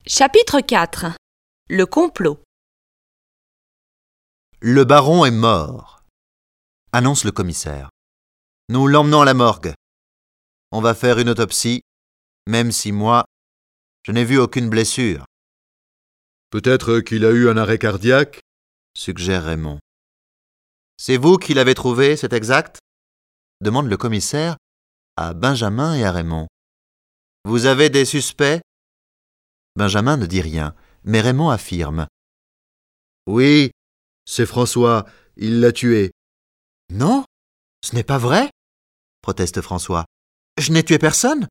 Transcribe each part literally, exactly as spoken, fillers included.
Chapitre quatre. Le complot. Le baron est mort, annonce le commissaire. Nous l'emmenons à la morgue. On va faire une autopsie, même si moi, je n'ai vu aucune blessure. Peut-être qu'il a eu un arrêt cardiaque, suggère Raymond. C'est vous qui l'avez trouvé, c'est exact ? Demande le commissaire à Benjamin et à Raymond. Vous avez des suspects ? Benjamin ne dit rien, mais Raymond affirme. Oui, c'est François, il l'a tué. Non, ce n'est pas vrai, proteste François. Je n'ai tué personne.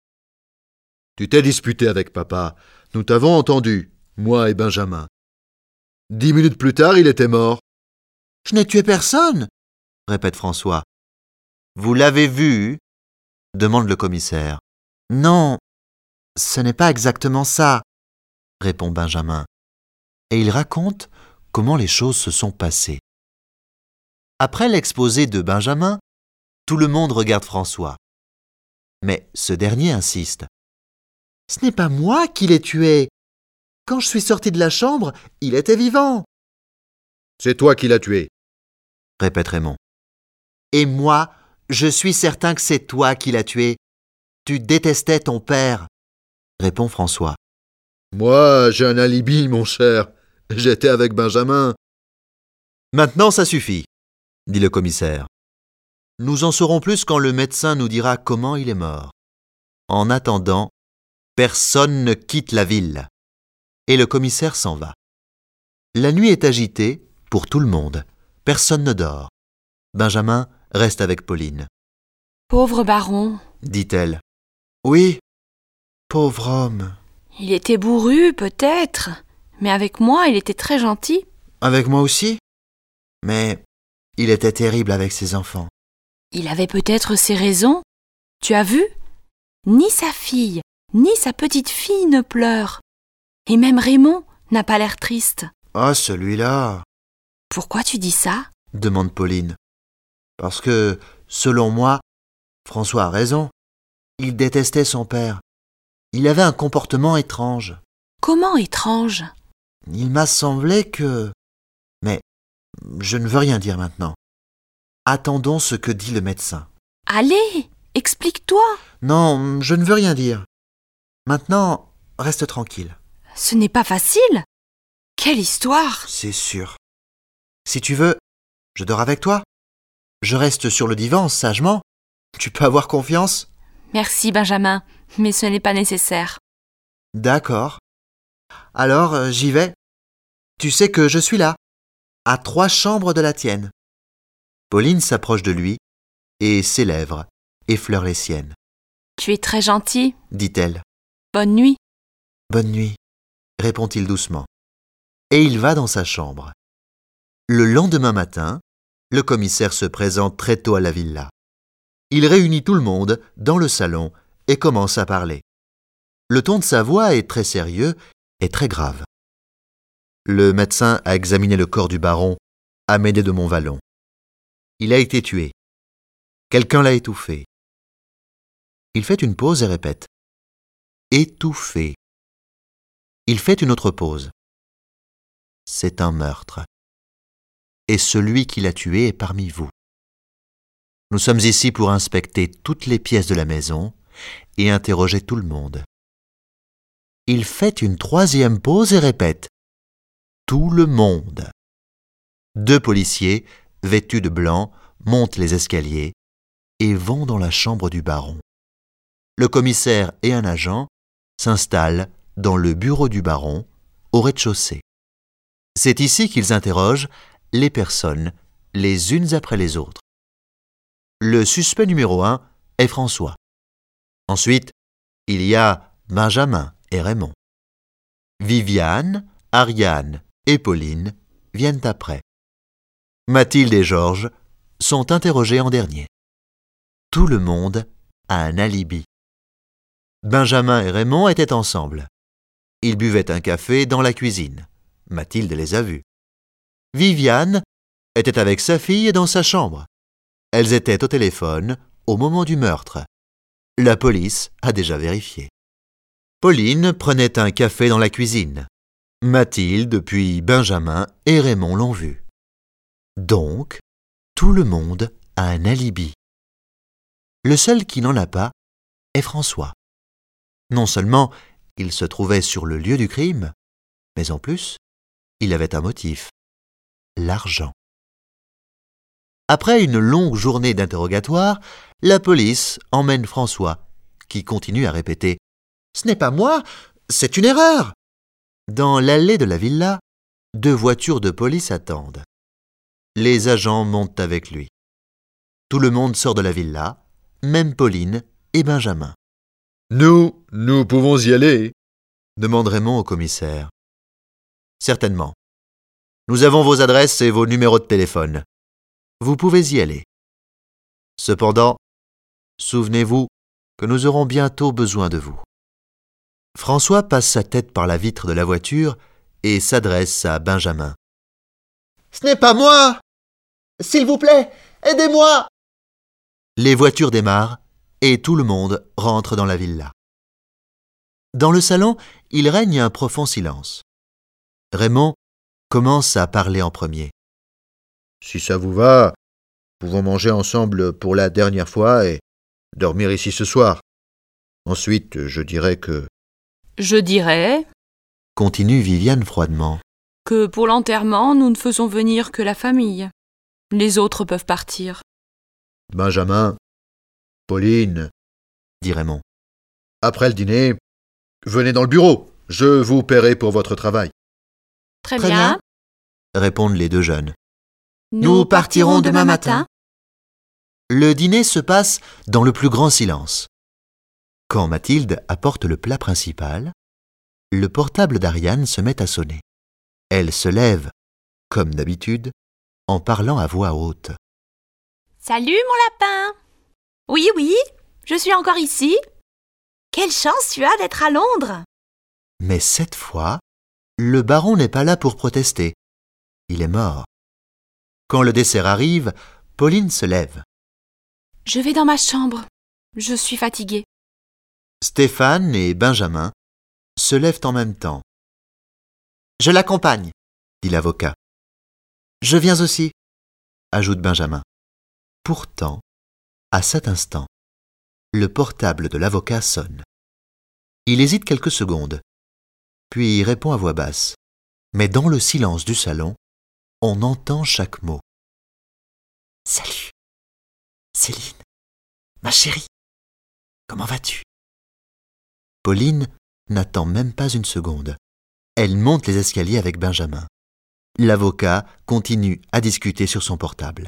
Tu t'es disputé avec papa. Nous t'avons entendu, moi et Benjamin. Dix minutes plus tard, il était mort. Je n'ai tué personne, répète François. Vous l'avez vu ? Demande le commissaire. Non, ce n'est pas exactement ça, répond Benjamin. Et il raconte comment les choses se sont passées. Après l'exposé de Benjamin, tout le monde regarde François. Mais ce dernier insiste. « Ce n'est pas moi qui l'ai tué. Quand je suis sorti de la chambre, il était vivant. » « C'est toi qui l'as tué, » répète Raymond. « Et moi, je suis certain que c'est toi qui l'as tué. Tu détestais ton père, » répond François. « Moi, j'ai un alibi, mon cher. J'étais avec Benjamin. » « Maintenant, ça suffit, » dit le commissaire. « Nous en saurons plus quand le médecin nous dira comment il est mort. En attendant, personne ne quitte la ville. » Et le commissaire s'en va. La nuit est agitée pour tout le monde. Personne ne dort. Benjamin reste avec Pauline. « Pauvre baron, » dit-elle. « Oui, pauvre homme. »« Il était bourru, peut-être, mais avec moi, il était très gentil. »« Avec moi aussi ? Mais il était terrible avec ses enfants. »« Il avait peut-être ses raisons. Tu as vu ? Ni sa fille, ni sa petite-fille ne pleurent. Et même Raymond n'a pas l'air triste. »« Ah, celui-là !»« Pourquoi tu dis ça ? » demande Pauline. « Parce que, selon moi, François a raison. Il détestait son père. Il avait un comportement étrange. »« Comment étrange ? » ?»« Il m'a semblé que... Mais je ne veux rien dire maintenant. Attendons ce que dit le médecin. »« Allez, explique-toi !»« Non, je ne veux rien dire. Maintenant, reste tranquille. »« Ce n'est pas facile. Quelle histoire !»« C'est sûr. Si tu veux, je dors avec toi. Je reste sur le divan, sagement. Tu peux avoir confiance ? » ?»« Merci, Benjamin, mais ce n'est pas nécessaire. »« D'accord. Alors, euh, j'y vais. Tu sais que je suis là, à trois chambres de la tienne. » Pauline s'approche de lui, et ses lèvres effleurent les siennes. « Tu es très gentil, » dit-elle. « Bonne nuit. »« Bonne nuit, » répond-il doucement. Et il va dans sa chambre. Le lendemain matin, le commissaire se présente très tôt à la villa. Il réunit tout le monde dans le salon et commence à parler. Le ton de sa voix est très sérieux et très grave. Le médecin a examiné le corps du baron, Amédée de Montvallon. Il a été tué. Quelqu'un l'a étouffé. Il fait une pause et répète. Étouffé. Il fait une autre pause. C'est un meurtre. Et celui qui l'a tué est parmi vous. Nous sommes ici pour inspecter toutes les pièces de la maison et interroger tout le monde. Il fait une troisième pause et répète. Tout le monde. Deux policiers, vêtus de blanc, montent les escaliers et vont dans la chambre du baron. Le commissaire et un agent s'installent dans le bureau du baron, au rez-de-chaussée. C'est ici qu'ils interrogent les personnes, les unes après les autres. Le suspect numéro un est François. Ensuite, il y a Benjamin et Raymond. Viviane, Ariane et Pauline viennent après. Mathilde et Georges sont interrogés en dernier. Tout le monde a un alibi. Benjamin et Raymond étaient ensemble. Ils buvaient un café dans la cuisine. Mathilde les a vus. Viviane était avec sa fille dans sa chambre. Elles étaient au téléphone au moment du meurtre. La police a déjà vérifié. Pauline prenait un café dans la cuisine. Mathilde, puis Benjamin et Raymond l'ont vu. Donc, tout le monde a un alibi. Le seul qui n'en a pas est François. Non seulement il se trouvait sur le lieu du crime, mais en plus, il avait un motif, l'argent. Après une longue journée d'interrogatoire, la police emmène François, qui continue à répéter « Ce n'est pas moi, c'est une erreur !» Dans l'allée de la villa, deux voitures de police attendent. Les agents montent avec lui. Tout le monde sort de la villa, même Pauline et Benjamin. « Nous, nous pouvons y aller ?» demande Raymond au commissaire. « Certainement. Nous avons vos adresses et vos numéros de téléphone. Vous pouvez y aller. Cependant, souvenez-vous que nous aurons bientôt besoin de vous. » François passe sa tête par la vitre de la voiture et s'adresse à Benjamin. « Ce n'est pas moi! S'il vous plaît, aidez-moi !» Les voitures démarrent et tout le monde rentre dans la villa. Dans le salon, il règne un profond silence. Raymond commence à parler en premier. « Si ça vous va, pouvons manger ensemble pour la dernière fois et dormir ici ce soir. Ensuite, je dirais que... » Je dirais, continue Viviane froidement, que pour l'enterrement, nous ne faisons venir que la famille. Les autres peuvent partir. Benjamin, Pauline, dit Raymond. Après le dîner, venez dans le bureau. Je vous paierai pour votre travail. Très, Très bien. bien. Répondent les deux jeunes. Nous, Nous partirons demain matin. Le dîner se passe dans le plus grand silence. Quand Mathilde apporte le plat principal, le portable d'Ariane se met à sonner. Elle se lève, comme d'habitude, en parlant à voix haute. « Salut mon lapin !»« Oui, oui, je suis encore ici. Quelle chance tu as d'être à Londres !» Mais cette fois, le baron n'est pas là pour protester. Il est mort. Quand le dessert arrive, Pauline se lève. « Je vais dans ma chambre. Je suis fatiguée. » Stéphane et Benjamin se lèvent en même temps. « Je l'accompagne, » dit l'avocat. « Je viens aussi, » ajoute Benjamin. Pourtant, à cet instant, le portable de l'avocat sonne. Il hésite quelques secondes, puis répond à voix basse. Mais dans le silence du salon, on entend chaque mot. « Salut, Céline, ma chérie, comment vas-tu ?» Pauline n'attend même pas une seconde. Elle monte les escaliers avec Benjamin. L'avocat continue à discuter sur son portable.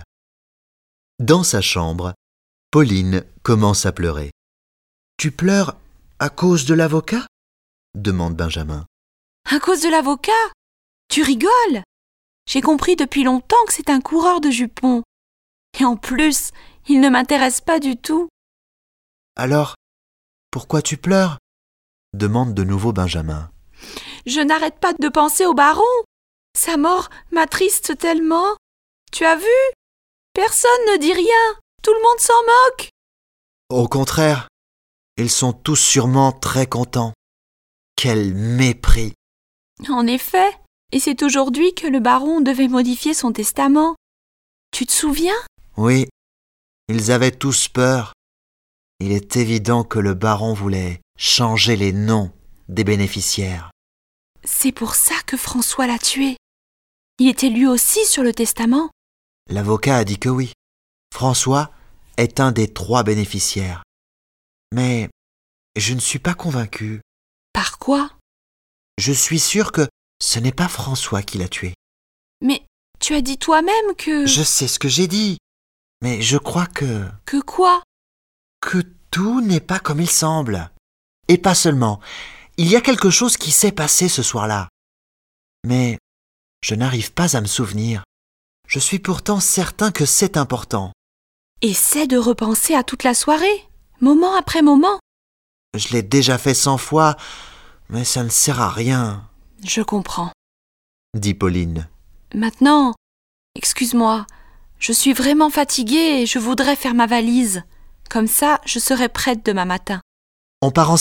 Dans sa chambre, Pauline commence à pleurer. « Tu pleures à cause de l'avocat ?» demande Benjamin. « À cause de l'avocat ? Tu rigoles ? J'ai compris depuis longtemps que c'est un coureur de jupons. Et en plus, il ne m'intéresse pas du tout. »« Alors, pourquoi tu pleures ?» demande de nouveau Benjamin. « Je n'arrête pas de penser au baron. Sa mort m'attriste tellement. Tu as vu ? Personne ne dit rien. Tout le monde s'en moque. » Au contraire, ils sont tous sûrement très contents. Quel mépris ! En effet, et c'est aujourd'hui que le baron devait modifier son testament. Tu te souviens ? Oui, ils avaient tous peur. Il est évident que le baron voulait changer les noms des bénéficiaires. C'est pour ça que François l'a tué. Il était lui aussi sur le testament. L'avocat a dit que oui. François est un des trois bénéficiaires. Mais je ne suis pas convaincu. Par quoi ? Je suis sûr que ce n'est pas François qui l'a tué. Mais tu as dit toi-même que... Je sais ce que j'ai dit, mais je crois que... Que quoi ? Que tout n'est pas comme il semble. Et pas seulement. Il y a quelque chose qui s'est passé ce soir-là. Mais je n'arrive pas à me souvenir. Je suis pourtant certain que c'est important. Essaie de repenser à toute la soirée, moment après moment. Je l'ai déjà fait cent fois, mais ça ne sert à rien. Je comprends, dit Pauline. Maintenant, excuse-moi, je suis vraiment fatiguée et je voudrais faire ma valise. Comme ça, je serai prête demain matin. On part ensemble ?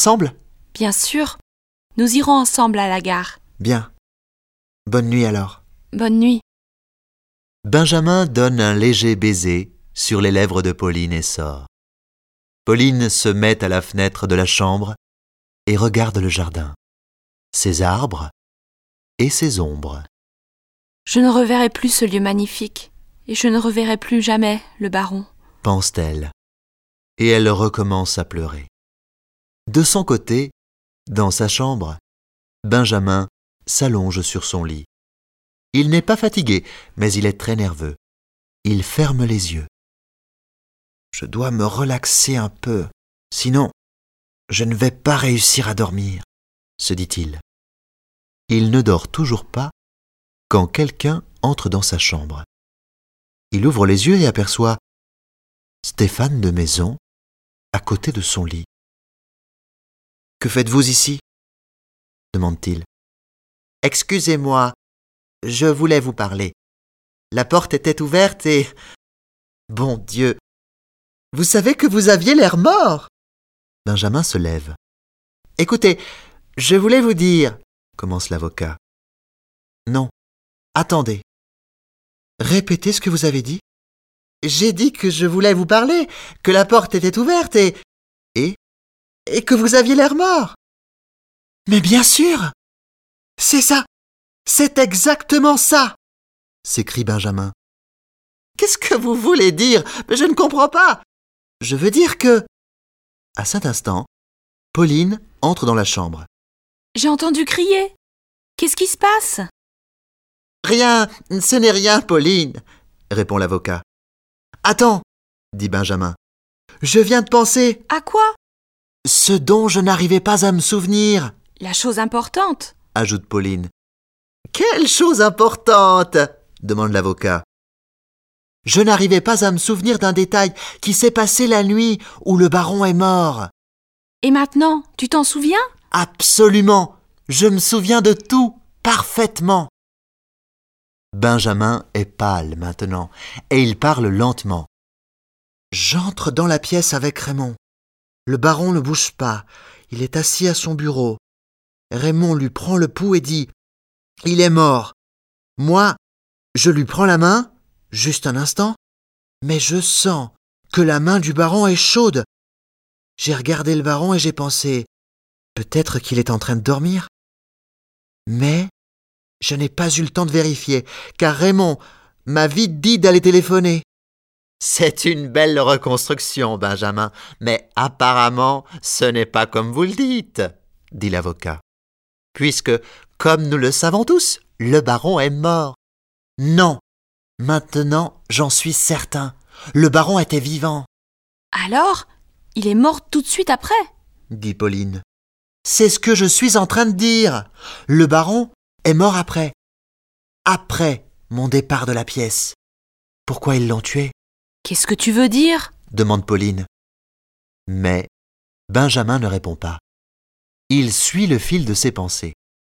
Bien sûr. Nous irons ensemble à la gare. Bien. Bonne nuit alors. Bonne nuit. Benjamin donne un léger baiser sur les lèvres de Pauline et sort. Pauline se met à la fenêtre de la chambre et regarde le jardin, ses arbres et ses ombres. Je ne reverrai plus ce lieu magnifique, et je ne reverrai plus jamais le baron, pense-t-elle, et elle recommence à pleurer. De son côté, dans sa chambre, Benjamin s'allonge sur son lit. Il n'est pas fatigué, mais il est très nerveux. Il ferme les yeux. Je dois me relaxer un peu, sinon je ne vais pas réussir à dormir, se dit-il. Il ne dort toujours pas quand quelqu'un entre dans sa chambre. Il ouvre les yeux et aperçoit Stéphane de Maison à côté de son lit. « Que faites-vous ici ?» demande-t-il. « Excusez-moi, je voulais vous parler. La porte était ouverte et... Bon Dieu, vous savez que vous aviez l'air mort !» Benjamin se lève. « Écoutez, je voulais vous dire... » commence l'avocat. « Non, attendez. Répétez ce que vous avez dit. »« J'ai dit que je voulais vous parler, que la porte était ouverte et... Et Et que vous aviez l'air mort. »« Mais bien sûr. C'est ça. C'est exactement ça !» s'écrie Benjamin. « Qu'est-ce que vous voulez dire ? Je ne comprends pas. Je veux dire que... » À cet instant, Pauline entre dans la chambre. « J'ai entendu crier. Qu'est-ce qui se passe ?»« Rien, ce n'est rien, Pauline, » répond l'avocat. « Attends, » dit Benjamin. « Je viens de penser... »« À quoi ? » ?»« Ce dont je n'arrivais pas à me souvenir. » »« La chose importante, » ajoute Pauline. « Quelle chose importante ?» demande l'avocat. « Je n'arrivais pas à me souvenir d'un détail qui s'est passé la nuit où le baron est mort. »« Et maintenant, tu t'en souviens ? » ?»« Absolument. Je me souviens de tout, parfaitement. » Benjamin est pâle maintenant, et il parle lentement. « J'entre dans la pièce avec Raymond. Le baron ne bouge pas. Il est assis à son bureau. Raymond lui prend le pouls et dit « Il est mort. » Moi, je lui prends la main, juste un instant, mais je sens que la main du baron est chaude. J'ai regardé le baron et j'ai pensé « Peut-être qu'il est en train de dormir. » Mais je n'ai pas eu le temps de vérifier, car Raymond m'a vite dit d'aller téléphoner. « C'est une belle reconstruction, Benjamin, mais apparemment ce n'est pas comme vous le dites, » dit l'avocat. « Puisque, comme nous le savons tous, le baron est mort. »« Non, maintenant j'en suis certain. Le baron était vivant. »« Alors, il est mort tout de suite après ?» dit Pauline. « C'est ce que je suis en train de dire. Le baron est mort après. Après mon départ de la pièce. Pourquoi ils l'ont tué ? » « Qu'est-ce que tu veux dire ?» demande Pauline. Mais Benjamin ne répond pas. Il suit le fil de ses pensées.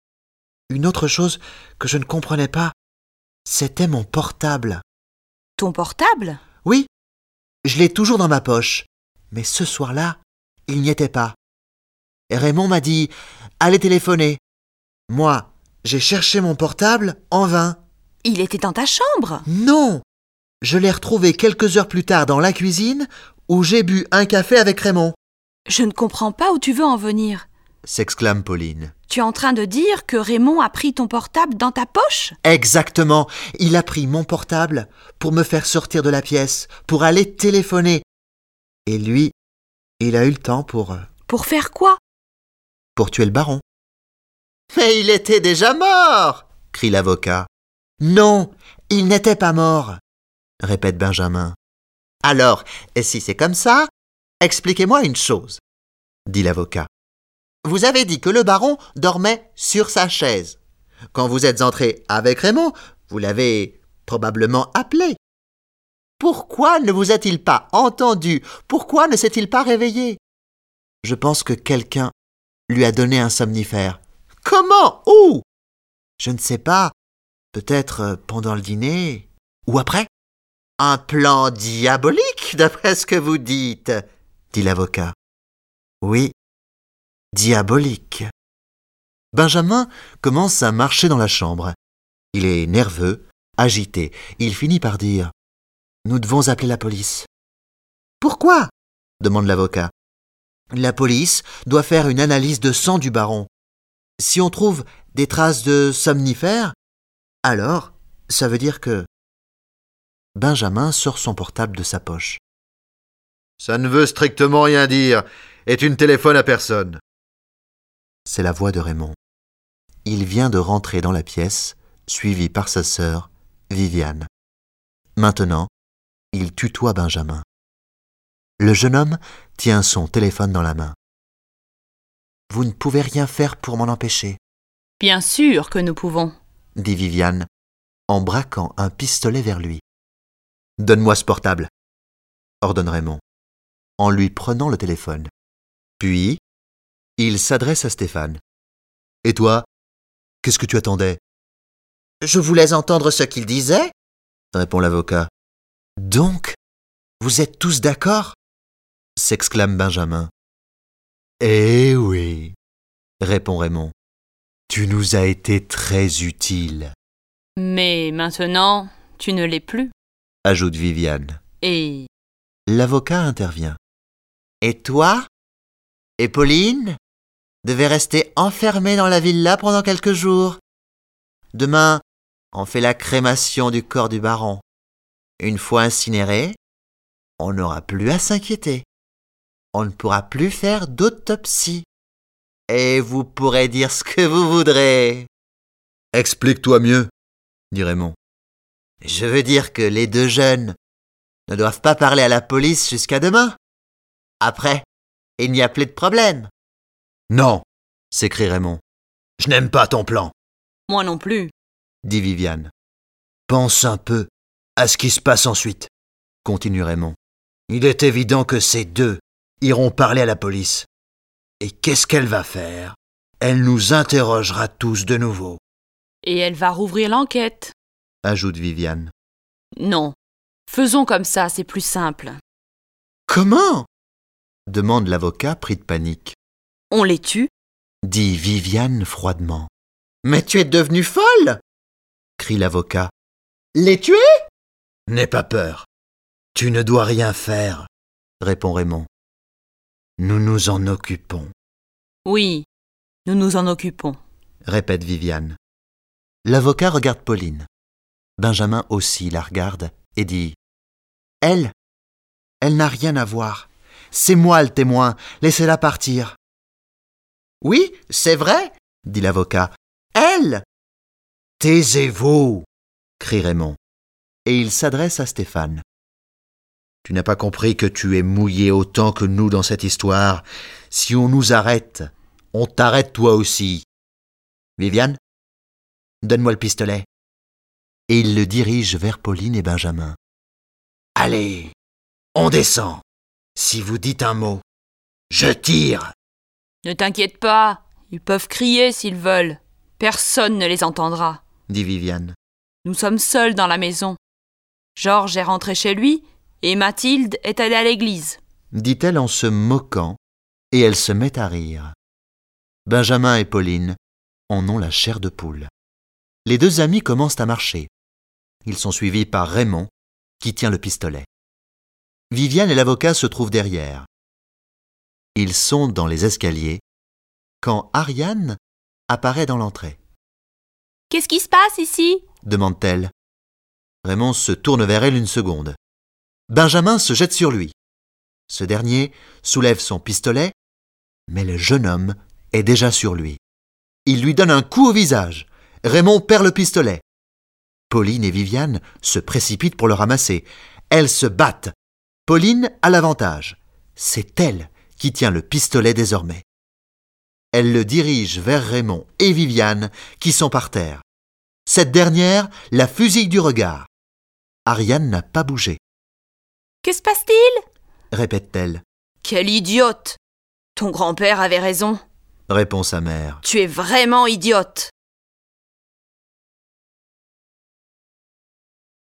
Une autre chose que je ne comprenais pas, c'était mon portable. « Ton portable ?» Oui, je l'ai toujours dans ma poche, mais ce soir-là, il n'y était pas. Et Raymond m'a dit « Allez téléphoner ». Moi, j'ai cherché mon portable en vain. « Il était dans ta chambre ?» Non, je l'ai retrouvé quelques heures plus tard dans la cuisine où j'ai bu un café avec Raymond. « Je ne comprends pas où tu veux en venir. » s'exclame Pauline. « Tu es en train de dire que Raymond a pris ton portable dans ta poche ?» Exactement. Il a pris mon portable pour me faire sortir de la pièce, pour aller téléphoner. Et lui, il a eu le temps pour... Pour faire quoi ? Pour tuer le baron. « Mais il était déjà mort !» crie l'avocat. « Non, il n'était pas mort !» répète Benjamin. « Alors, et si c'est comme ça, expliquez-moi une chose, » dit l'avocat. « Vous avez dit que le baron dormait sur sa chaise. Quand vous êtes entré avec Raymond, vous l'avez probablement appelé. Pourquoi ne vous a-t-il pas entendu ? Pourquoi ne s'est-il pas réveillé ? Je pense que quelqu'un lui a donné un somnifère. Comment ? Où ? Je ne sais pas. Peut-être pendant le dîner ou après ? Un plan diabolique, d'après ce que vous dites, dit l'avocat. Oui, Diabolique. Benjamin commence à marcher dans la chambre. Il est nerveux, agité. Il finit par dire « Nous devons appeler la police. »« Pourquoi ?» demande l'avocat. « La police doit faire une analyse de sang du baron. Si on trouve des traces de somnifères, alors ça veut dire que... » Benjamin sort son portable de sa poche. « Ça ne veut strictement rien dire, et tu ne téléphones à personne. » C'est la voix de Raymond. Il vient de rentrer dans la pièce, suivi par sa sœur, Viviane. Maintenant, il tutoie Benjamin. Le jeune homme tient son téléphone dans la main. « Vous ne pouvez rien faire pour m'en empêcher. » « Bien sûr que nous pouvons, » dit Viviane, en braquant un pistolet vers lui. « Donne-moi ce portable, » ordonne Raymond, en lui prenant le téléphone. Puis, il s'adresse à Stéphane. « Et toi, qu'est-ce que tu attendais ?»« Je voulais entendre ce qu'il disait, » répond l'avocat. « Donc, vous êtes tous d'accord ?» s'exclame Benjamin. « Eh oui, » répond Raymond. « Tu nous as été très utile. » mais maintenant, tu ne l'es plus. Ajoute Viviane. Et L'avocat intervient. « Et toi ? Et Pauline ? Devait rester enfermée dans la villa pendant quelques jours. Demain, on fait la crémation du corps du baron. Une fois incinéré, on n'aura plus à s'inquiéter. On ne pourra plus faire d'autopsie. Et vous pourrez dire ce que vous voudrez. »« Explique-toi mieux, » dit Raymond. « Je veux dire que les deux jeunes ne doivent pas parler à la police jusqu'à demain. Après, il n'y a plus de problème. »« Non, » s'écrie Raymond. « je n'aime pas ton plan. » moi non plus. Dit Viviane. « Pense un peu à ce qui se passe ensuite, » continue Raymond. « Il est évident que ces deux iront parler à la police. Et qu'est-ce qu'elle va faire ? Elle nous interrogera tous de nouveau. » Et elle va rouvrir l'enquête. Ajoute Viviane. Non, faisons comme ça, c'est plus simple. Comment ? Demande l'avocat pris de panique. On les tue ? Dit Viviane froidement. Mais tu es devenue folle ? Crie l'avocat. Les tuer ? N'aie pas peur. Tu ne dois rien faire, répond Raymond. Nous nous en occupons. Oui, nous nous en occupons, répète Viviane. L'avocat regarde Pauline. Benjamin aussi la regarde et dit « Elle, elle n'a rien à voir. C'est moi le témoin. Laissez-la partir. »« Oui, c'est vrai, » dit l'avocat. « Elle !»« Taisez-vous !» crie Raymond. Et il s'adresse à Stéphane. « Tu n'as pas compris que tu es mouillé autant que nous dans cette histoire. Si on nous arrête, on t'arrête toi aussi. » Viviane, donne-moi le pistolet. Et il le dirige vers Pauline et Benjamin. « Allez, on descend. Si vous dites un mot, je tire. » Ne t'inquiète pas, ils peuvent crier s'ils veulent. Personne ne les entendra, dit Viviane. Nous sommes seuls dans la maison. Georges est rentré chez lui et Mathilde est allée à l'église, dit-elle en se moquant, et elle se met à rire. Benjamin et Pauline en ont la chair de poule. Les deux amis commencent à marcher. Ils sont suivis par Raymond, qui tient le pistolet. Viviane et l'avocat se trouvent derrière. Ils sont dans les escaliers quand Ariane apparaît dans l'entrée. « Qu'est-ce qui se passe ici ?» demande-t-elle. Raymond se tourne vers elle une seconde. Benjamin se jette sur lui. Ce dernier soulève son pistolet, mais le jeune homme est déjà sur lui. Il lui donne un coup au visage. Raymond perd le pistolet. Pauline et Viviane se précipitent pour le ramasser. Elles se battent. Pauline a l'avantage. C'est elle qui tient le pistolet désormais. Elle le dirige vers Raymond et Viviane qui sont par terre. Cette dernière la fusille du regard. Ariane n'a pas bougé. « Que se passe-t-il » répète-t-elle. « Quelle idiote ! Ton grand-père avait raison. » répond sa mère. « Tu es vraiment idiote !»